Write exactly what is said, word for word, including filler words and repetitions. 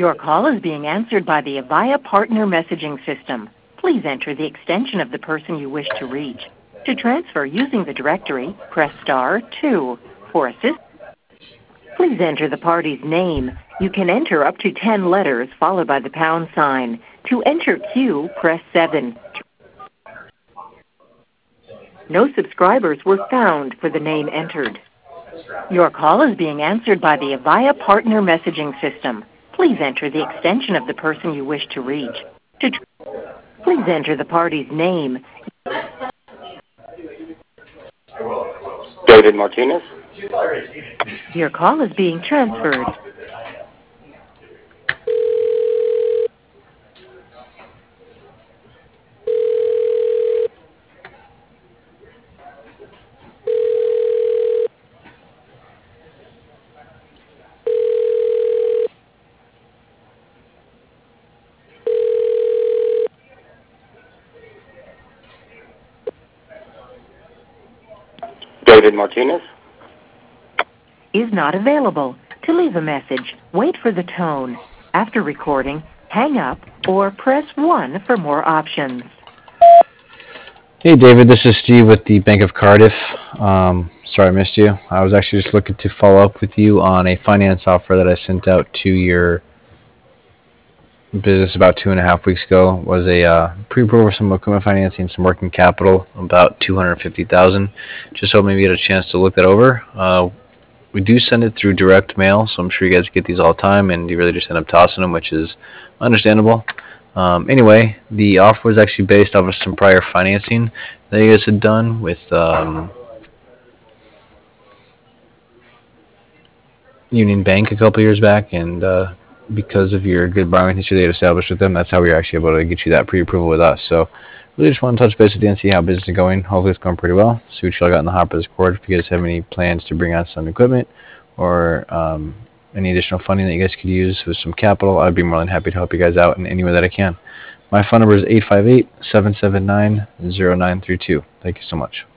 Your call is being answered by the Avaya Partner Messaging System. Please enter the extension of the person you wish to reach. To transfer using the directory, press star two. For assist, please enter the party's name. You can enter up to ten letters followed by the pound sign. To enter queue, press seven. No subscribers were found for the name entered. Your call is being answered by the Avaya Partner Messaging System. Please enter the extension of the person you wish to reach. To tr- please enter the party's name. David Martinez. Your call is being transferred. David Martinez. Is not available. To leave a message, wait for the tone. After recording, hang up or press one for more options. Hey David, this is Steve with the Bank of Cardiff. Um, sorry I missed you. I was actually just looking to follow up with you on a finance offer that I sent out to your business about two and a half weeks ago. It was a uh, pre-approval for some equipment financing, some working capital, about two hundred fifty thousand dollars. Just hope maybe you get a chance to look that over. Uh, we do send it through direct mail, so I'm sure you guys get these all the time, and you really just end up tossing them, which is understandable. Um, anyway, the offer was actually based off of some prior financing that you guys had done with um, Union Bank a couple years back, and uh, because of your good borrowing history they had established with them, that's how we were actually able to get you that pre-approval with us. So really just want to touch base with you and see how business is going. Hopefully it's going pretty well. See what y'all got in the hopper this quarter. If you guys have any plans to bring on some equipment or um, any additional funding that you guys could use with some capital, I'd be more than happy to help you guys out in any way that I can. My phone number is eight five eight, seven seven nine, zero nine three two. Thank you so much.